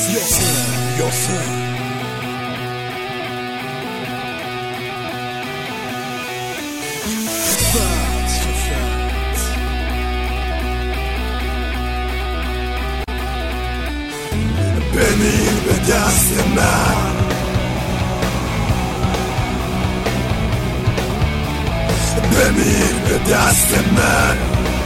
یاسر بمیر به دست من، بمیر به دست من.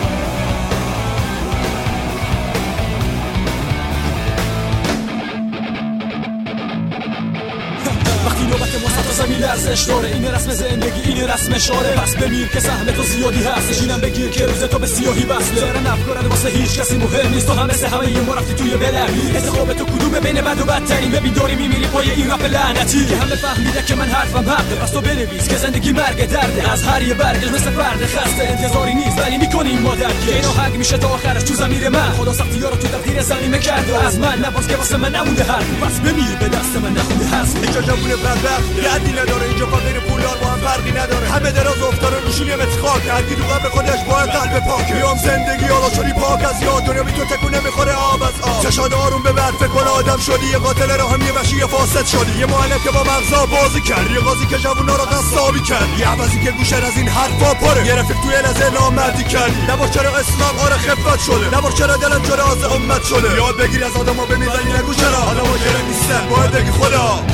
وقتی نوبت ما زمین لرزش داره، این رسم زندگی، این رسم شاره. پس بمیر که سهم تو زیادی هست، نشینم بگیر که روز تو به سیاهی بسله. دارن افکارن واسه هیچ کسی مهم نیست، تو هم مثل همه ما رفتی توی بلندی. انتخاب تو کدومه بین بد و بدترین؟ ببین داری میمیری پای این رپ لعنتی که همه فهمیده که من حرفم حقه. پس تو بنویس که زندگی مرگ درده، از هر یه برگش مثل فرد خسته. انتظاری نیست ولی میکنیم ما درگیر، اینو حق میشه تا آخرش تو ضمیر من. خدا سختی‌ها رو تو تقدیر زمینه کرده، از من نباز که واسه من نمونده حرف. پس بمیر به دست من، نخونده حرف. اینجا جوونه بدبخت ردی نداره، اینجا فقیر پولدار با هم فرقی نداره. همه دراز افتاره روشون یه متر خاک، هر کی تو قبر خودش باید قلب پاکه. بیام زندگی حالا شدی پاک از یاد، دنیا بی تو تکون نمیخوره آب از آب. چشاد آروم به بعد فکر کن آدم شدی، یه قاتل راهمی، یه وحشی، یه فاسد شدی، یه معلم که با مغزا بازی کرد، یه قاضی که جوونا رو قصابی کرد، یه عوضی که گوشه از این حرفا پره، یه رفیق توی لحظه نامردی کردی. نباش چرا اسمم آره خفت شده، نباش چرا دلم جره از امت شده. یاد بگیری از آدما بمیزنی نگو چرا، حالا ما گره نیستن باید بگی خدا.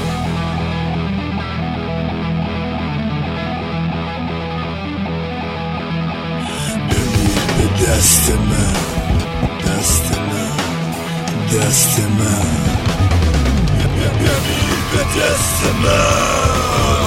دست من، دست من، دست من، بمیر به دست من.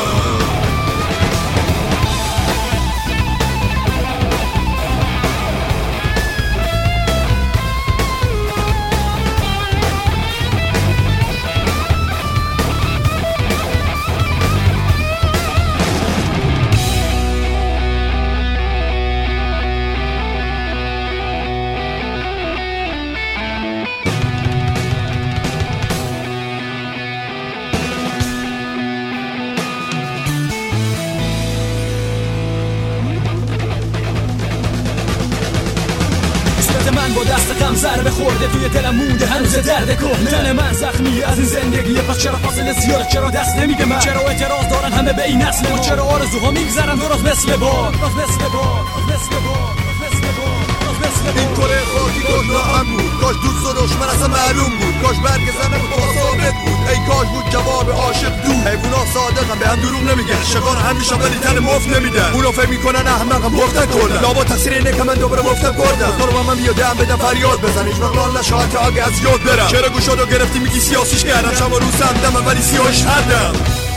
من با دست غم ضربه خورده، توی دلم مونده هنوز درد کهنه. تن من زخمیه از این زندگیه، پس چرا فاصله زیاده، چرا دست نمیده من، چرا اعتراض دارن همه به این نسل ما، چرا آرزوها میگذرن درست مثل باد، درست مثل باد، مثل باد، مثل باد. این کره خاکی کاش ناهم بود، کاش دوست و دشمن اصلا معلوم بود، کاش برگ زمه بود تا ثابت بود، ای کاش بود جواب عاشق دو. حیونا صادقن به هم دروغ نمیگن، شکار همیشه ولی تن مفت نمیدن. اونا فکر میکنن احمقم مفتن کردن، لابا تقصیر اینه که من دوباره مفتن کردم. تو رو من بیا دم بدم فریاد بزن، هیچ وقت لال نشه حتی اگه از یاد برم. چرا گوشادو گرفتی میگی سیاسیش کردم، شب و روز همدمم ولی سیاهش هردم.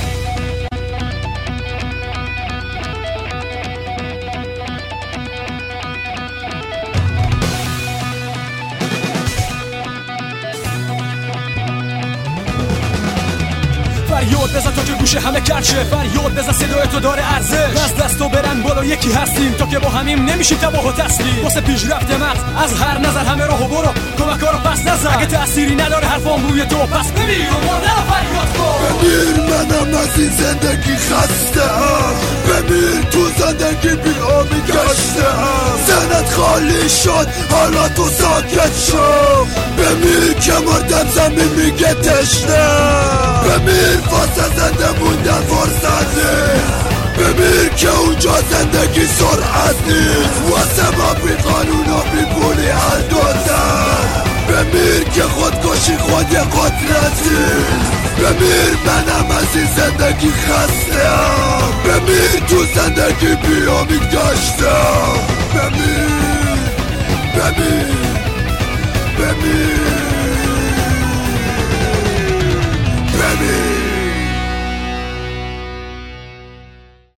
فریاد بزن تا که گوشه همه کرشه، فریاد بزن صدای تو داره ارزش. از دستو برن بالا یکی هستیم، تا که با همیم نمیشیم تباه و تسلیم. واسه پیشرفت مغز از هر نظر همه راهو برو، کمکا رو پس نزن. اگه تأثیری نداره حرفام روی تو، پس بمیر و مردن فریاد کن. بمیر منم از این زندگی خسته ام، بمیر تو زندگی بی امید گشته ام. ذهنت خالی شد حالا تو ساکت شو، بمیر که مردم زمین میگه تشنه. بمیر واسه زنده موندن فرصت نیست، بمیر که اونجا زندگی سرعت نیست. واسه ما بی قانون و بی پولی هر دوزن، بمیر که خودکشی خود یه قدرت نیست. بمیر منم از این زندگی خسته ام، بمیر تو زندگی بی امید گشتم. بمیر بمیر بمیر